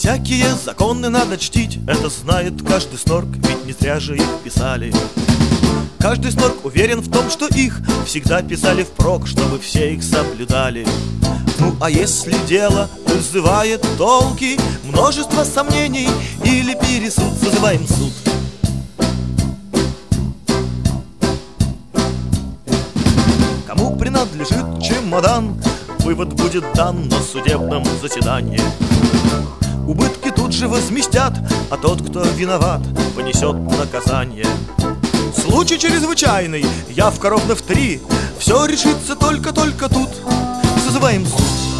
Всякие законы надо чтить, это знает каждый снорк, ведь не зря же их писали. Каждый снорк уверен в том, что их всегда писали впрок, чтобы все их соблюдали. Ну а если дело вызывает толки, множество сомнений или пересуд, созываем суд. Кому принадлежит чемодан, вывод будет дан на судебном заседании. Убытки тут же возместят, а тот, кто виноват, понесет наказание. Случай чрезвычайный, явка ровно в 3, все решится только тут, созываем суд.